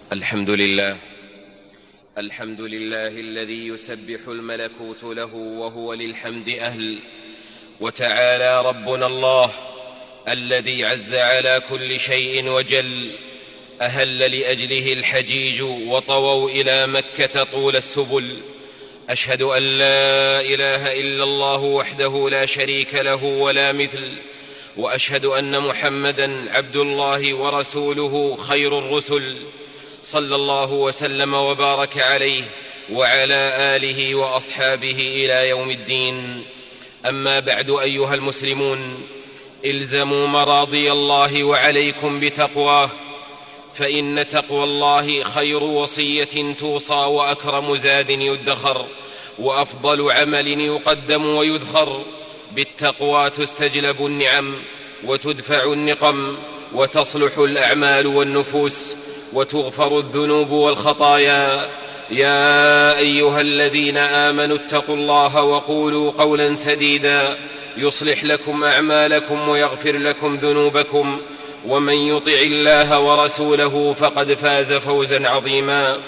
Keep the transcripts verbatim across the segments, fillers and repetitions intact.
الحمد لله الحمد لله الذي يسبح الملكوت له وهو للحمد أهل، وتعالى ربنا الله الذي عز على كل شيء وجل، أهل لأجله الحجيج وطووا إلى مكة طول السبل. أشهد أن لا إله إلا الله وحده لا شريك له ولا مثل، وأشهد أن محمدًا عبد الله ورسوله خير الرسل، صلى الله وسلم وبارك عليه وعلى آله وأصحابه إلى يوم الدين. أما بعد، أيها المسلمون، الزموا مراضي الله وعليكم بتقواه، فإن تقوى الله خير وصية توصى، وأكرم زاد يدخر، وأفضل عمل يقدم ويذخر. بالتقوى تستجلب النعم وتدفع النقم، وتصلح الأعمال والنفوس، وتغفر الذنوب والخطايا. يا أيها الذين آمنوا اتقوا الله وقولوا قولا سديدا يصلح لكم أعمالكم ويغفر لكم ذنوبكم، ومن يطع الله ورسوله فقد فاز فوزا عظيما.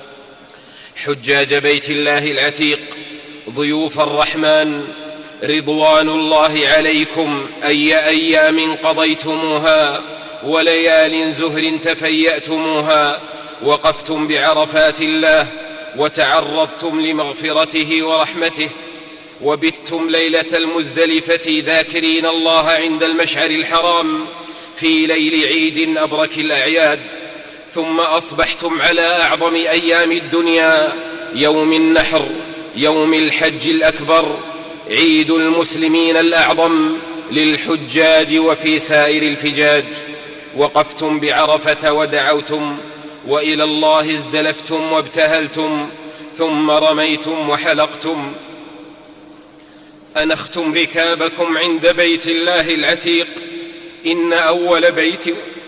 حجاج بيت الله العتيق، ضيوف الرحمن، رضوان الله عليكم، أي أيام قضيتموها وليال زهر تفيأتموها، وقفتم بعرفات الله وتعرضتم لمغفرته ورحمته، وبتم ليلة المزدلفة ذاكرين الله عند المشعر الحرام في ليل عيد أبرك الأعياد، ثم أصبحتم على أعظم أيام الدنيا، يوم النحر، يوم الحج الأكبر، عيد المسلمين الأعظم للحجاج وفي سائر الفجاج. وقفتم بعرفة ودعوتم، وإلى الله ازدلفتم وابتهلتم، ثم رميتم وحلقتم. أنختم ركابكم عند بيت الله العتيق، إن أول بيت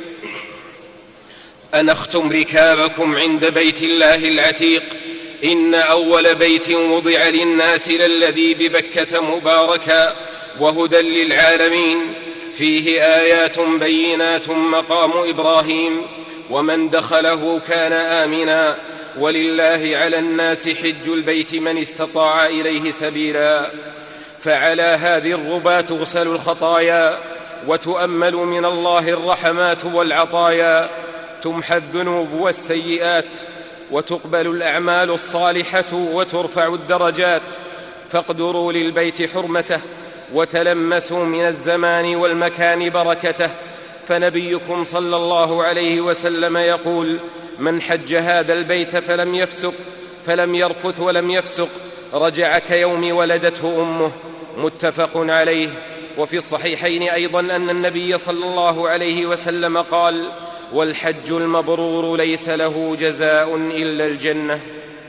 أنختم ركابكم عند بيت الله العتيق إن أول بيت وضع للناس للذي ببكة مباركا وهدى للعالمين، فيه آيات بينات مقام إبراهيم، ومن دخله كان آمنا، ولله على الناس حج البيت من استطاع إليه سبيلا. فعلى هذه الربا تغسل الخطايا، وتؤمل من الله الرحمات والعطايا، تمحى الذنوب والسيئات، وتقبل الأعمال الصالحة، وترفع الدرجات. فاقدروا للبيت حرمته، وتلمسوا من الزمان والمكان بركته، فنبيكم صلى الله عليه وسلم يقول: من حج هذا البيت فلم يفسق فلم يرفث ولم يفسق رجع كيوم ولدته أمه. متفق عليه. وفي الصحيحين أيضا أن النبي صلى الله عليه وسلم قال: والحج المبرور ليس له جزاء إلا الجنة.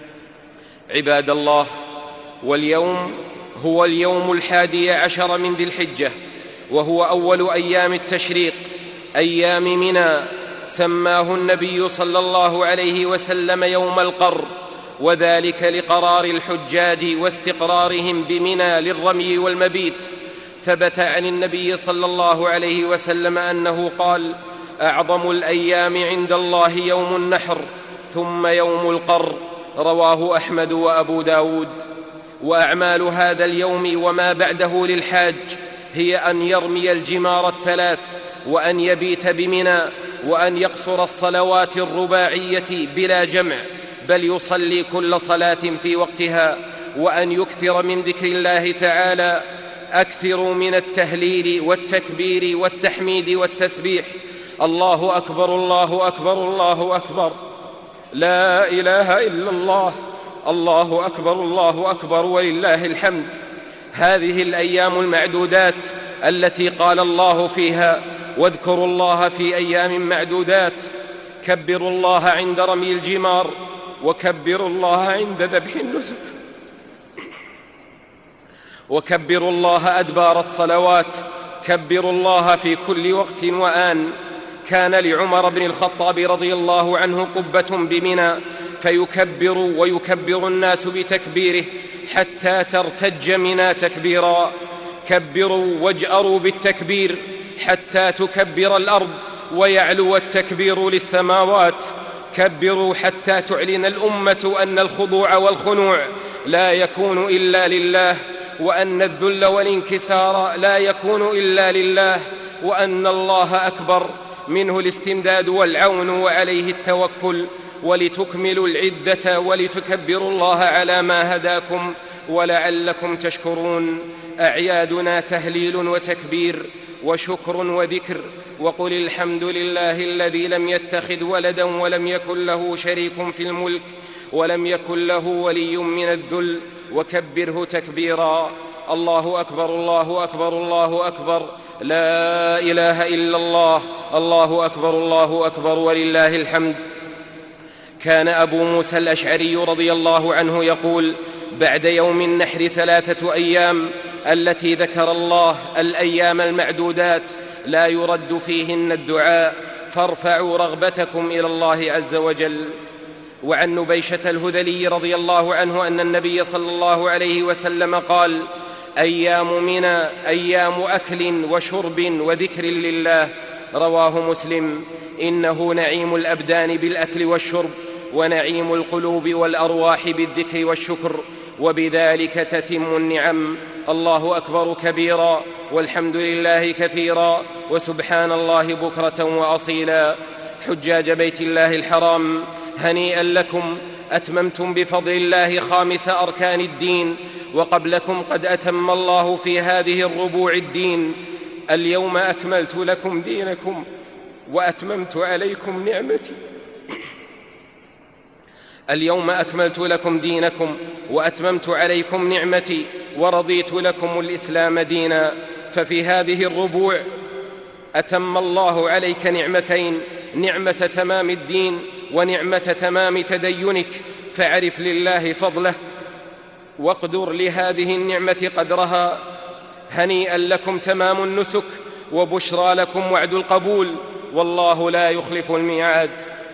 عباد الله، واليوم هو اليوم الحادي عشر من ذي الحجة، وهو أول أيام التشريق، أيام منى، سماه النبي صلى الله عليه وسلم يوم القر، وذلك لقرار الحجاج واستقرارهم بمنى للرمي والمبيت. ثبت عن النبي صلى الله عليه وسلم أنه قال: أعظم الأيام عند الله يوم النحر، ثم يوم القر. رواه أحمد وأبو داود. وأعمال هذا اليوم وما بعده للحاج هي أن يرمي الجمار الثلاث، وأن يبيت بمنى، وأن يقصر الصلوات الرباعية بلا جمع، بل يصلي كل صلاة في وقتها، وأن يكثر من ذكر الله تعالى. أكثروا من التهليل والتكبير والتحميد والتسبيح. الله أكبر، الله أكبر، الله أكبر، لا إله إلا الله، الله أكبر، الله أكبر، ولله الحمد. هذه الأيام المعدودات التي قال الله فيها: واذكروا الله في أيام معدودات. كبروا الله عند رمي الجمار، وكبروا الله عند ذبح النسك، وكبروا الله أدبار الصلوات. كبروا الله في كل وقت وآن. كان لعمر بن الخطاب رضي الله عنه قبة بمنى، فيكبر ويكبر الناس بتكبيره حتى ترتج منى تكبيرا. كبروا واجأروا بالتكبير حتى تكبر الأرض ويعلو التكبير للسماوات. كبروا حتى تعلن الأمة أن الخضوع والخنوع لا يكون إلا لله، وأن الذل والانكسار لا يكون إلا لله، وأن الله أكبر، منه الاستمداد والعون وعليه التوكل، ولتكملوا العدة ولتكبروا الله على ما هداكم ولعلكم تشكرون. أعيادنا تهليل وتكبير وشكر وذكر، وقل الحمد لله الذي لم يتخذ ولدا ولم يكن له شريك في الملك ولم يكن له ولي من الذل، وكبره تكبيرا. الله أكبر الله أكبر الله أكبر، لا إله إلا الله، الله أكبر الله أكبر ولله الحمد. كان أبو موسى الأشعري رضي الله عنه يقول: بعد يوم النحر ثلاثة أيام التي ذكر الله الأيام المعدودات لا يرد فيهن الدعاء، فارفعوا رغبتكم إلى الله عز وجل. وعن نبيشة الهذلي رضي الله عنه أن النبي صلى الله عليه وسلم قال: أيام منى أيام أكل وشرب وذكر لله. رواه مسلم. إنه نعيم الأبدان بالأكل والشرب، ونعيم القلوب والأرواح بالذكر والشكر، وبذلك تتم النعم. الله أكبر كبيرا، والحمد لله كثيرا، وسبحان الله بكرة وأصيلا. حجاج بيت الله الحرام، هنيئا لكم، أتممتم بفضل الله خامس أركان الدين، وقبلكم قد أتم الله في هذه الربوع الدين. اليوم أكملت لكم دينكم وأتممت عليكم نعمتي اليوم أكملت لكم دينكم وأتممت عليكم نعمتي ورضيت لكم الإسلام دينا. ففي هذه الربوع أتم الله عليك نعمتين: نعمة تمام الدين ونعمة تمام تدينك، فاعرف لله فضله واقدر لهذه النعمة قدرها. هنيئا لكم تمام النسك، وبشرى لكم وعد القبول، والله لا يخلف الميعاد.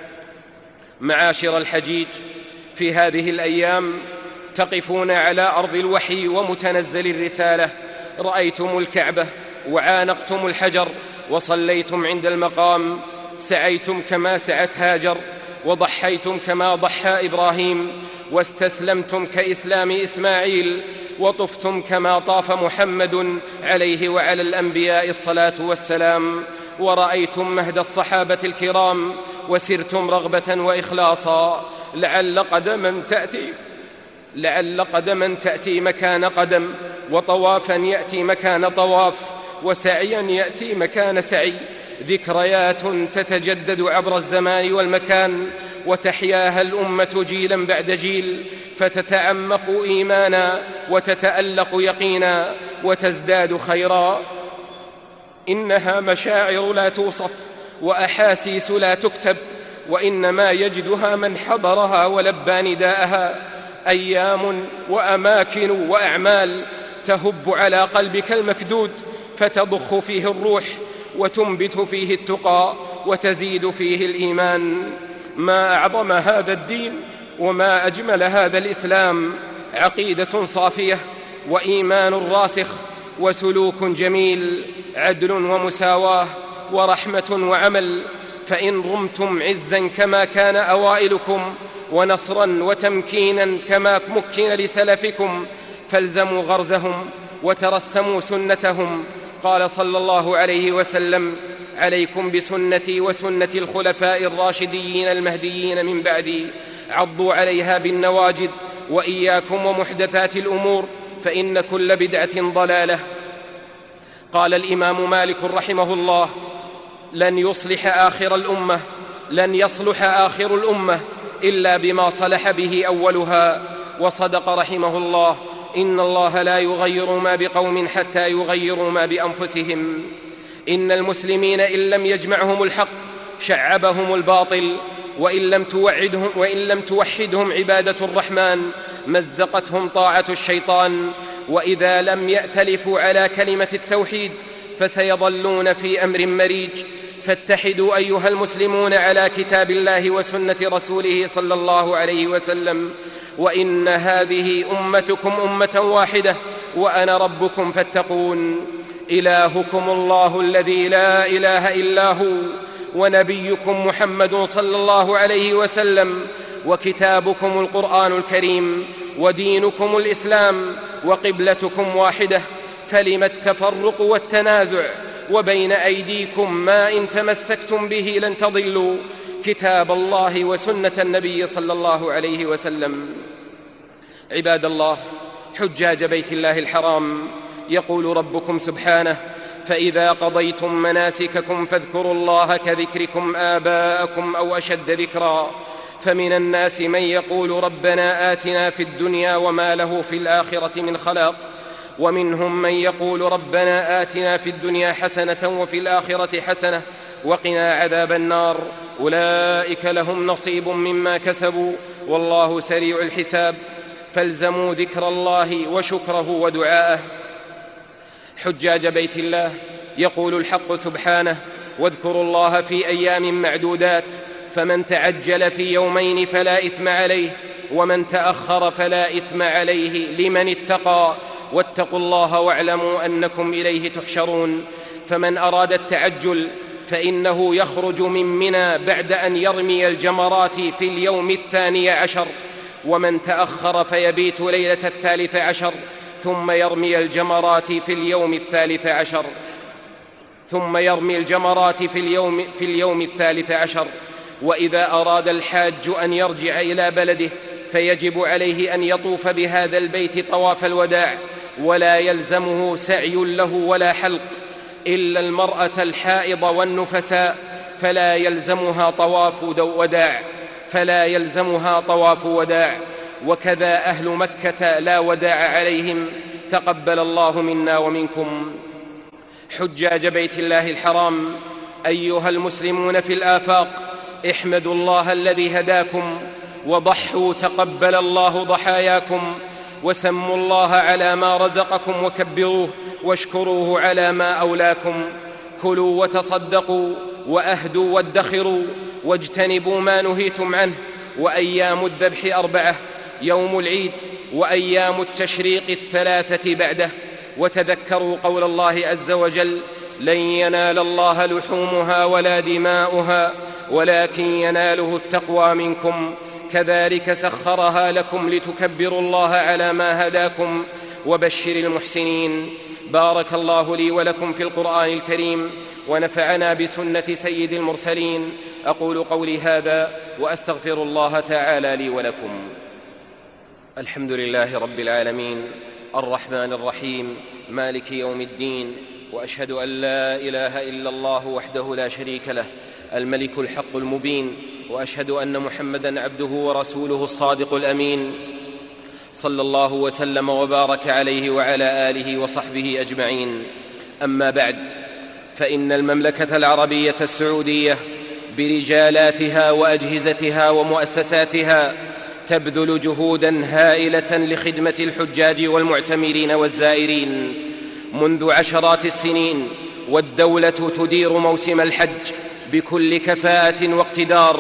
معاشر الحجيج، في هذه الأيام تقفون على أرض الوحي ومتنزل الرسالة، رأيتم الكعبة وعانقتم الحجر وصليتم عند المقام، سعيتم كما سعت هاجر، وضحيتم كما ضحى إبراهيم، واستسلمتم كإسلام إسماعيل، وطفتم كما طاف محمد عليه وعلى الأنبياء الصلاة والسلام، ورأيتم مهد الصحابة الكرام، وسرتم رغبة وإخلاصا. لعل قدما تأتي لعل قدما تأتي مكان قدم، وطوافا يأتي مكان طواف، وسعيا يأتي مكان سعي. ذكريات تتجدد عبر الزمان والمكان، وتحياها الأمة جيلا بعد جيل، فتتعمق إيمانا وتتألق يقينا وتزداد خيرا. إنها مشاعر لا توصف وأحاسيس لا تكتب، وإنما يجدها من حضرها ولبى نداءها. أيام وأماكن وأعمال تهب على قلبك المكدود، فتضخ فيه الروح وتنبت فيه التقى وتزيد فيه الإيمان. ما أعظم هذا الدين وما أجمل هذا الإسلام، عقيدة صافية وإيمان راسخ وسلوك جميل، عدل ومساواة ورحمة وعمل. فإن رمتم عزا كما كان أوائلكم، ونصرا وتمكينا كما مكن لسلفكم، فالزموا غرزهم وترسموا سنتهم. قال صلى الله عليه وسلم: عليكم بسنتي وسنة الخلفاء الراشدين المهديين من بعدي، عضوا عليها بالنواجذ، وإياكم ومحدثات الأمور، فإن كل بدعة ضلالة. قال الإمام مالك رحمه الله: لن يصلح آخر الأمة لن يصلح آخر الأمة إلا بما صلح به أولها. وصدق رحمه الله: إن الله لا يغير ما بقوم حتى يغيروا ما بأنفسهم. إن المسلمين إن لم يجمعهم الحق شعبهم الباطل، وإن لم توعدهم وإن لم توحدهم عبادة الرحمن مزقتهم طاعة الشيطان. وإذا لم يأتلفوا على كلمة التوحيد فسيظلون في أمر مريج. فاتحدوا أيها المسلمون على كتاب الله وسنة رسوله صلى الله عليه وسلم، وإن هذه أمتكم أمة واحدة، وأنا ربكم فاتقون. إلهكم الله الذي لا إله إلا هو، ونبيكم محمد صلى الله عليه وسلم، وكتابكم القرآن الكريم، ودينكم الإسلام، وقبلتكم واحدة، فلم التفرق والتنازع؟ وبين أيديكم ما إن تمسكتم به لن تضلوا، كتاب الله وسنة النبي صلى الله عليه وسلم. عباد الله، حجاج بيت الله الحرام، يقول ربكم سبحانه: فإذا قضيتم مناسككم فاذكروا الله كذكركم آباءكم أو أشد ذكرا، فمن الناس من يقول ربنا آتنا في الدنيا وما له في الآخرة من خلاق، ومنهم من يقول ربنا آتنا في الدنيا حسنة وفي الآخرة حسنة وقنا عذاب النار، أولئك لهم نصيب مما كسبوا والله سريع الحساب. فالزموا ذكر الله وشكره ودعاءه. حجاج بيت الله، يقول الحق سبحانه: واذكروا الله في أيام معدودات، فمن تعجل في يومين فلا إثم عليه، ومن تأخر فلا إثم عليه، لمن اتقى، واتقوا الله واعلموا أنكم إليه تحشرون. فمن أراد التعجل فإنه يخرج من منى بعد أن يرمي الجمرات في اليوم الثاني عشر، ومن تأخر فيبيت ليلة الثالث عشر، ثم يرمي الجمرات في اليوم الثالث عشر ثم يرمي الجمرات في اليوم, في اليوم الثالث عشر. وإذا أراد الحاج أن يرجع إلى بلده فيجب عليه أن يطوف بهذا البيت طواف الوداع، ولا يلزمه سعي له ولا حلق، إلا المرأة الحائض والنفساء فلا يلزمها طواف وداع فلا يلزمها طواف وداع وكذا أهل مكة لا وداع عليهم، تقبل الله منا ومنكم. حجاج بيت الله الحرام، أيها المسلمون في الآفاق، احمدوا الله الذي هداكم، وضحوا تقبل الله ضحاياكم، وسموا الله على ما رزقكم، وكبروه واشكروه على ما أولاكم. كلوا وتصدقوا، وأهدوا وادخروا، واجتنبوا ما نهيتم عنه. وأيام الذبح أربعة: يوم العيد، وأيام التشريق الثلاثة بعده. وتذكروا قول الله عز وجل: لن ينال الله لحومها ولا دماؤها ولكن يناله التقوى منكم، كذلك سخرها لكم لتكبروا الله على ما هداكم، وبشر المحسنين. بارك الله لي ولكم في القرآن الكريم، ونفعنا بسنة سيد المرسلين. أقول قولي هذا وأستغفر الله تعالى لي ولكم. الحمد لله رب العالمين، الرحمن الرحيم، مالك يوم الدين، وأشهد أن لا إله إلا الله وحده لا شريك له، الملك الحق المبين، وأشهد أن محمدًا عبده ورسوله الصادق الأمين، صلى الله وسلم وبارك عليه وعلى آله وصحبه أجمعين. أما بعد، فإن المملكة العربية السعودية برجالاتها وأجهزتها ومؤسساتها تبذل جهوداً هائلة لخدمة الحجاج والمعتمرين والزائرين منذ عشرات السنين، والدولة تدير موسم الحج بكل كفاءة واقتدار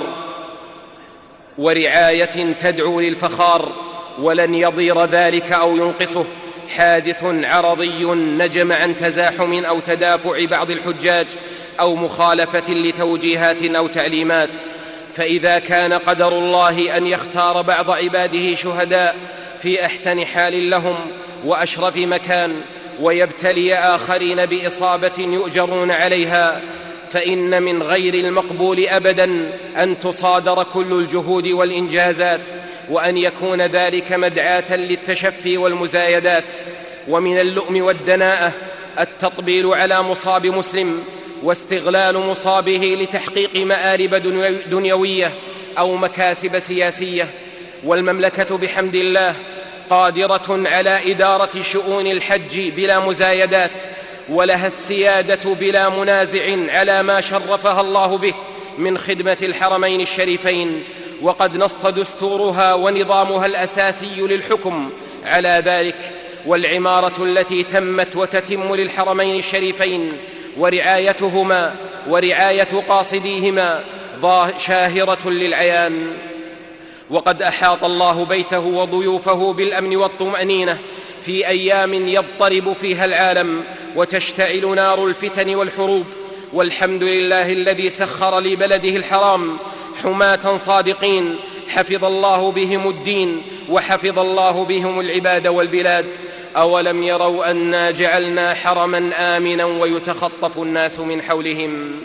ورعاية تدعو للفخار، ولن يضير ذلك أو ينقصه حادث عرضي نجم عن تزاحم أو تدافع بعض الحجاج أو مخالفة لتوجيهات أو تعليمات. فإذا كان قدر الله أن يختار بعض عباده شهداء في أحسن حال لهم وأشرف مكان، ويبتلي آخرين بإصابة يؤجرون عليها، فإن من غير المقبول أبداً أن تصادر كل الجهود والإنجازات، وأن يكون ذلك مدعاة للتشفي والمزايدات. ومن اللؤم والدناءة التطبيل على مصاب مسلم، واستغلال مصابه لتحقيق مآرب دنيوية أو مكاسب سياسية. والمملكة بحمد الله قادرة على إدارة شؤون الحج بلا مزايدات، ولها السيادة بلا منازع على ما شرفها الله به من خدمة الحرمين الشريفين، وقد نص دستورها ونظامها الأساسي للحكم على ذلك. والعمارة التي تمت وتتم للحرمين الشريفين ورعايتهما ورعاية قاصديهما شاهرة للعيان. وقد أحاط الله بيته وضيوفه بالأمن والطمأنينة في أيام يضطرب فيها العالم وتشتعل نار الفتن والحروب، والحمد لله الذي سخر لبلده الحرام حماة صادقين حفظ الله بهم الدين وحفظ الله بهم العباد والبلاد. أولم يروا أنا جعلنا حرما آمنا ويتخطف الناس من حولهم؟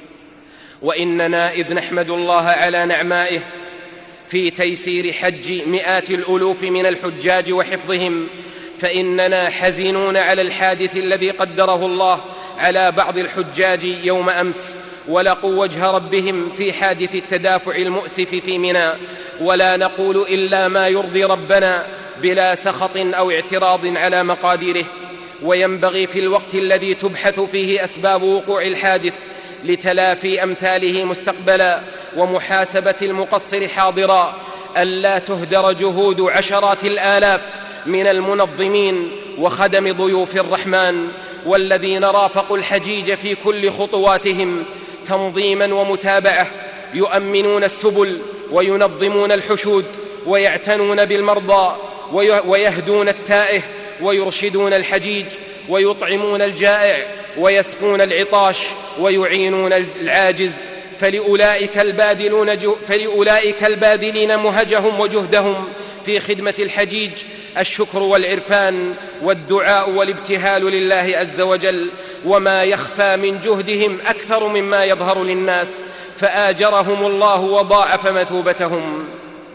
وإننا إذ نحمد الله على نعمائه في تيسير حج مئات الألوف من الحجاج وحفظهم، فإننا حزنون على الحادث الذي قدره الله على بعض الحجاج يوم أمس، ولقوا وجه ربهم في حادث التدافع المؤسف في منى، ولا نقول إلا ما يرضي ربنا بلا سخط أو اعتراض على مقاديره. وينبغي في الوقت الذي تبحث فيه أسباب وقوع الحادث لتلافي أمثاله مستقبلا ومحاسبة المقصر حاضرا ألا تهدر جهود عشرات الآلاف من المنظمين وخدم ضيوف الرحمن والذين رافقوا الحجيج في كل خطواتهم تنظيما ومتابعة، يؤمنون السبل وينظمون الحشود ويعتنون بالمرضى ويهدون التائه ويرشدون الحجيج ويطعمون الجائع ويسقون العطاش ويعينون العاجز. فلأولئك الباذلون فلأولئك الباذلين مهجهم وجهدهم في خدمة الحجيج الشكر والعرفان والدعاء والابتهال لله عز وجل، وما يخفى من جهدهم أكثر مما يظهر للناس، فآجرهم الله وضاعف مثوبتهم.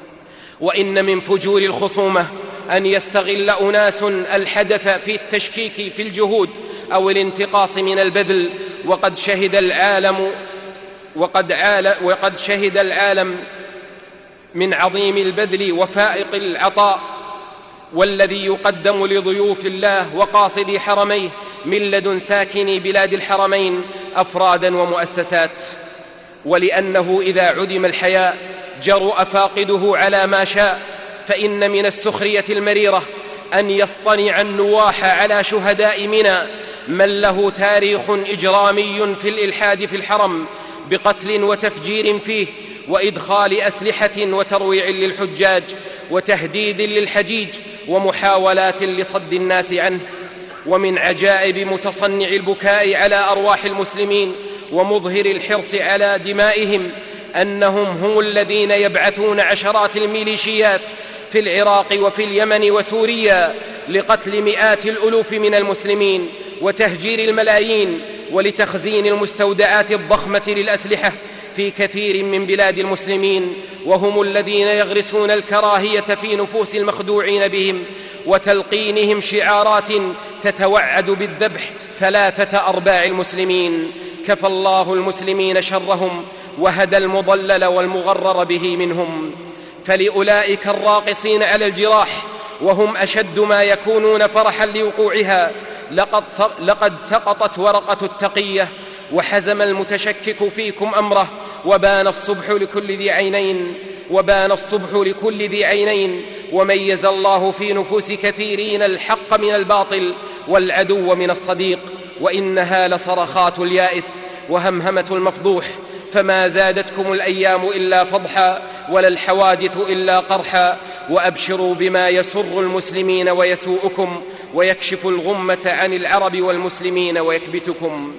وإن من فجور الخصومة أن يستغل أناس الحدث في التشكيك في الجهود أو الانتقاص من البذل، وقد شهد العالم وقد, عال وقد شهد العالم من عظيم البذل وفائق العطاء والذي يقدم لضيوف الله وقاصدي حرميه من لدن ساكني بلاد الحرمين أفرادا ومؤسسات. ولأنه إذا عدم الحياء جرؤ فاقده على ما شاء، فإن من السخرية المريرة أن يصطنع النواح على شهداء منى من له تاريخ إجرامي في الإلحاد في الحرم بقتل وتفجير فيه وإدخال أسلحة وترويع للحجاج وتهديد للحجيج ومحاولات لصد الناس عنه. ومن عجائب متصنع البكاء على أرواح المسلمين ومظهر الحرص على دمائهم أنهم هم الذين يبعثون عشرات الميليشيات في العراق وفي اليمن وسوريا لقتل مئات الألوف من المسلمين وتهجير الملايين ولتخزين المستودعات الضخمة للأسلحة في كثير من بلاد المسلمين، وهم الذين يغرسون الكراهية في نفوس المخدوعين بهم وتلقينهم شعارات تتوعد بالذبح ثلاثة أرباع المسلمين. كفى الله المسلمين شرهم وهدى المضلل والمغرر به منهم. فلأولئك الراقصين على الجراح وهم أشد ما يكونون فرحا لوقوعها لقد, لقد سقطت ورقة التقية وحزم المتشكك فيكم أمره، وبان الصبح لكل ذي عينين وبان الصبح لكل ذي عينين وميز الله في نفوس كثيرين الحق من الباطل والعدو من الصديق. وإنها لصرخات اليائس وهمهمة المفضوح، فما زادتكم الأيام إلا فضحا ولا الحوادث إلا قرحا. وأبشروا بما يسر المسلمين ويسوءكم ويكشف الغمة عن العرب والمسلمين ويكبتكم.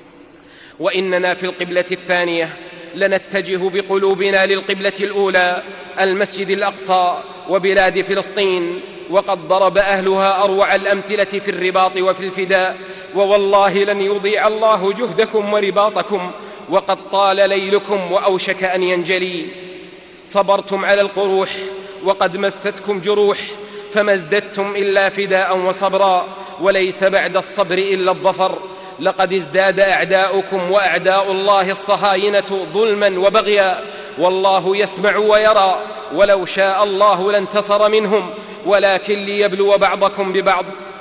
وإننا في القبلة الثانية لنتجه بقلوبنا للقبلة الأولى المسجد الأقصى وبلاد فلسطين، وقد ضرب أهلها أروع الأمثلة في الرباط وفي الفداء، ووالله لن يضيع الله جهدكم ورباطكم، وقد طال ليلكم وأوشك أن ينجلي. صبرتم على القروح وقد مستكم جروح، فما ازددتم إلا فداء وصبرا، وليس بعد الصبر إلا الظفر. لقد ازداد أعداؤكم وأعداء الله الصهاينة ظلما وبغيا، والله يسمع ويرى، ولو شاء الله لانتصر منهم، ولكن ليبلو بعضكم ببعض.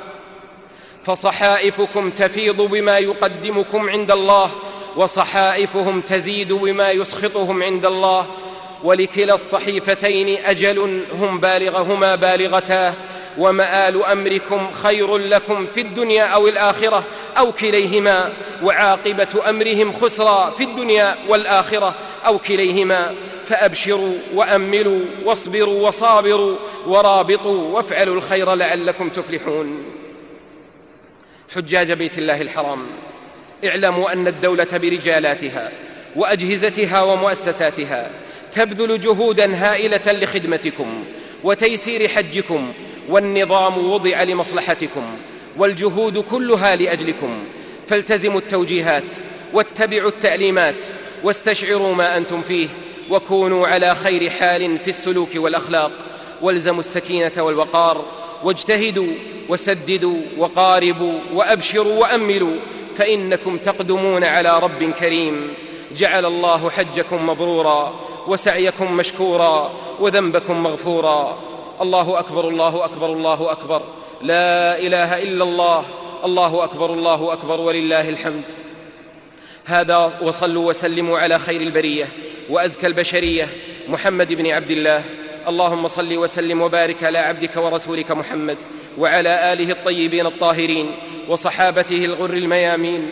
فصحائفكم تفيض بما يقدمكم عند الله، وصحائفهم تزيد بما يسخطهم عند الله. ولكلا الصحيفتين أجل هم بالغهما بالغتاه، ومآل أمركم خير لكم في الدنيا أو الآخرة أو كليهما، وعاقبة أمرهم خسرى في الدنيا والآخرة أو كليهما. فأبشروا وأملوا واصبروا وصابروا ورابطوا وافعلوا الخير لعلكم تفلحون. حجاج بيت الله الحرام، اعلموا أن الدولة برجالاتها وأجهزتها ومؤسساتها تبذل جهوداً هائلة لخدمتكم وتيسير حجكم، والنظام وضع لمصلحتكم والجهود كلها لأجلكم، فالتزموا التوجيهات واتبعوا التعليمات واستشعروا ما أنتم فيه، وكونوا على خير حال في السلوك والأخلاق، والزموا السكينة والوقار، واجتهدوا وسددوا وقاربوا وأبشروا وأملوا، فإنكم تقدمون على رب كريم. جعل الله حجكم مبرورا وسعيكم مشكورا وذنبكم مغفورا. الله أكبر الله أكبر الله أكبر، لا إله إلا الله، الله أكبر الله أكبر ولله الحمد. هذا وصلوا وسلموا على خير البرية وأزكى البشرية محمد بن عبد الله. اللهم صل وسلم وبارك على عبدك ورسولك محمد وعلى آله الطيبين الطاهرين وصحابته الغر الميامين.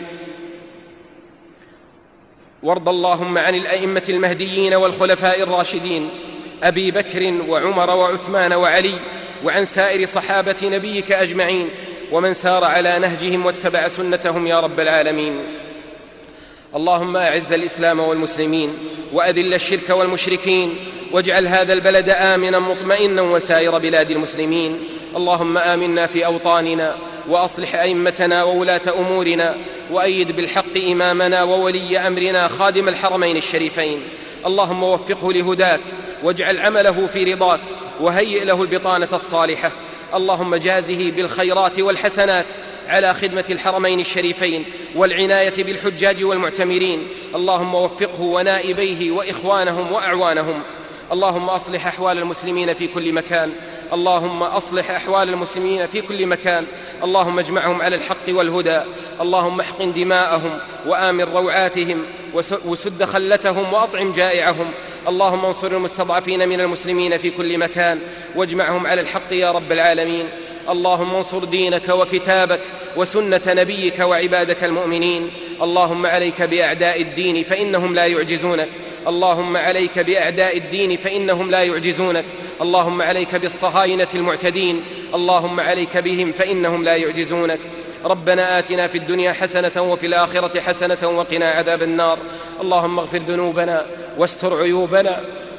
وارض اللهم عن الأئمة المهديين والخلفاء الراشدين أبي بكر وعمر وعثمان وعلي، وعن سائر صحابة نبيك أجمعين، ومن سار على نهجهم واتبع سنتهم يا رب العالمين. اللهم أعز الإسلام والمسلمين وأذل الشرك والمشركين، واجعل هذا البلد آمنا مطمئنا وسائر بلاد المسلمين. اللهم آمنا في أوطاننا، وأصلح أئمتنا وولاة أمورنا، وأيد بالحق إمامنا وولي أمرنا خادم الحرمين الشريفين. اللهم وفقه لهداك، واجعل عمله في رضاك، وهيئ له البطانة الصالحة. اللهم جازه بالخيرات والحسنات على خدمة الحرمين الشريفين والعناية بالحجاج والمعتمرين. اللهم وفقه ونائبيه وإخوانهم وأعوانهم. اللهم أصلح أحوال المسلمين في كل مكان، اللهم أصلح أحوال المسلمين في كل مكان. اللهم اجمعهم على الحق والهدى. اللهم احقن دماءهم وآمن روعاتهم وسد خلتهم وأطعم جائعهم. اللهم انصر المستضعفين من المسلمين في كل مكان واجمعهم على الحق يا رب العالمين. اللهم انصر دينك وكتابك وسنة نبيك وعبادك المؤمنين. اللهم عليك بأعداء الدين فإنهم لا يعجزونك، اللهم عليك بأعداء الدين فإنهم لا يعجزونك. اللهم عليك بالصهاينة المعتدين، اللهم عليك بهم فإنهم لا يعجزونك. ربنا آتنا في الدنيا حسنة وفي الآخرة حسنة وقنا عذاب النار. اللهم اغفر ذنوبنا واستر عيوبنا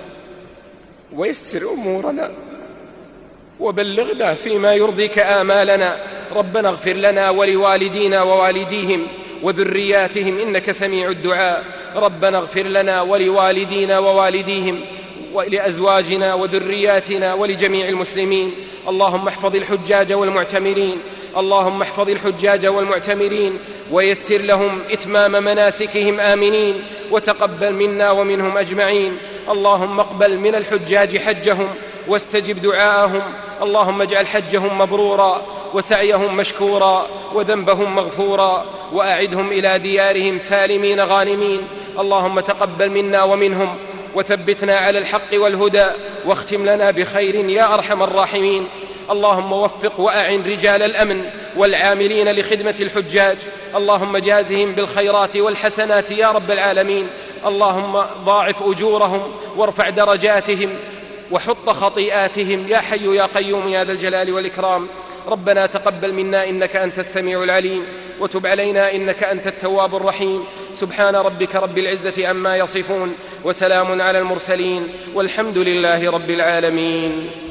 ويسر أمورنا وبلغنا فيما يرضيك آمالنا. ربنا اغفر لنا ولوالدينا ووالديهم وذرياتهم إنك سميع الدعاء. ربنا اغفر لنا ولوالدينا ووالديهم ولأزواجنا وذرياتنا ولجميع المسلمين. اللهم احفظ الحجاج والمعتمرين، اللهم احفظ الحجاج والمعتمرين ويسر لهم إتمام مناسكهم آمنين، وتقبل منا ومنهم أجمعين. اللهم اقبل من الحجاج حجهم واستجب دعاءهم. اللهم اجعل حجهم مبرورا وسعيهم مشكورا وذنبهم مغفورا، وأعدهم إلى ديارهم سالمين غانمين. اللهم تقبل منا ومنهم وثبتنا على الحق والهدى، واختم لنا بخير يا أرحم الراحمين. اللهم وفق وأعن رجال الأمن والعاملين لخدمة الحجاج، اللهم جازهم بالخيرات والحسنات يا رب العالمين. اللهم ضاعف أجورهم وارفع درجاتهم وحط خطيئاتهم يا حي يا قيوم يا ذا الجلال والإكرام. ربنا تقبل منا إنك أنت السميع العليم، وتب علينا إنك أنت التواب الرحيم. سبحان ربك رب العزة عما يصفون، وسلام على المرسلين، والحمد لله رب العالمين.